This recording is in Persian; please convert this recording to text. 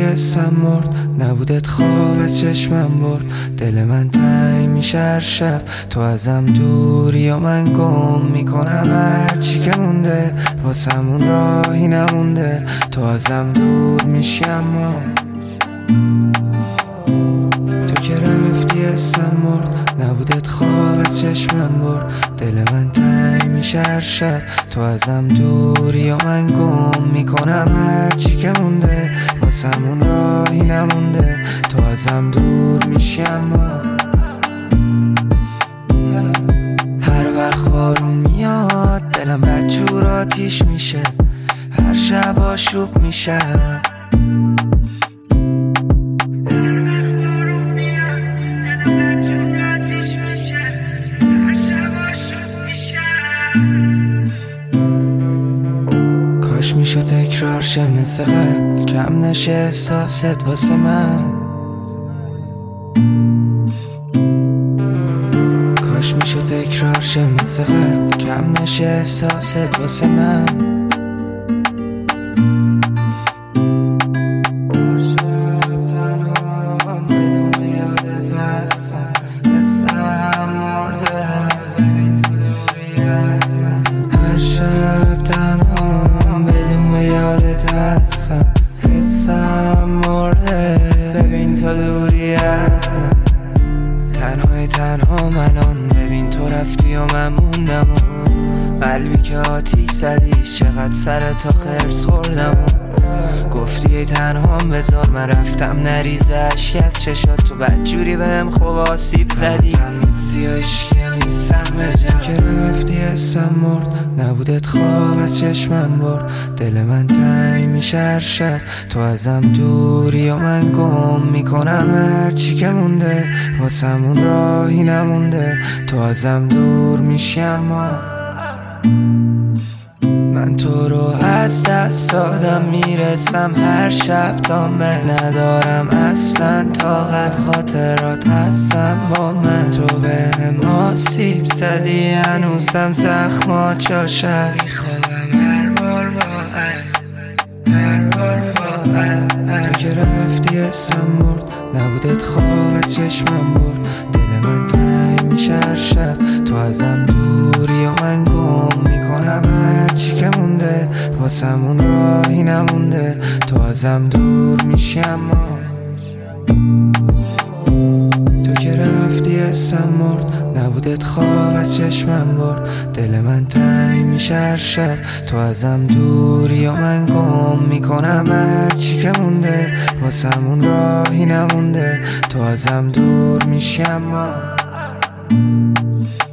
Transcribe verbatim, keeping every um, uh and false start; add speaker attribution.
Speaker 1: حسم مرد، نبودت خواب از چشمم برد. دل من تنگ میشه هر شب، تو ازم دوری و من گم میکنم هرچی که مونده. واسمون راهی نمونده، تو ازم دور میشی اما تو که رفتی حسم مرد، نبودت خواب از چشمم برد. دل من تنگ میشه هر شب، تو ازم دوری و من گم میکنم هرچی که مونده. واسمون راهی نمونده، تو ازم دور میشی اما هر وقت بارون میاد دلم بدجور آتیش میشه، هر شب آشوب میشه. کاش میشد تکرار شه مثل قبل، کم نشه احساست واسه من. کاش میشد تکرار شه مثل قبل، کم نشه احساست واسه من. هر شب تنها بدون یادت هستم، حسم مرده ببین تو دوری از من. تنهای تنها منان ببین تو رفتی و من موندم و قلبی که آتیش زدی چقدر سر تا خرس خوردم و گفتی ای تنها بذار من رفتم نریزه اشک از چشات، تو بدجوری بهم خوب آسیب زدی. نیستی و عشقی نیستم به جمع که رفتی حسم مرد، نبودت خواب از چشمم برد. دل من تنگ میشه هر شب، تو ازم دوری و من گم میکنم هرچی که مونده. واسمون راهی نمونده، تو ازم دور میشی اما من تو رو از دست دادم میرسم هر شب تا من ندارم اصلا طاقت، خاطرات هستم با من. تو بهم آسیب زدی هنوزم زخمات جاش هست، میخوابم هر بار با عشق، هر بار با عشق. تو که رفتی حسم مرد، نبودت خواب از چشمم برد. دل من تنگ میشه هر شب، تو ازم دوری و من گم میکنم هرچی که مونده. واسمون راهی نمونده، تو ازم دور میشی اما تو که رفتی حسم مرد، نبودت خواب از چشمم برد. دل من تنگ میشه هر شب، تو ازم دوری و من گم میکنم هرچی که مونده. واسمون راهی نمونده، تو ازم دور میشی اما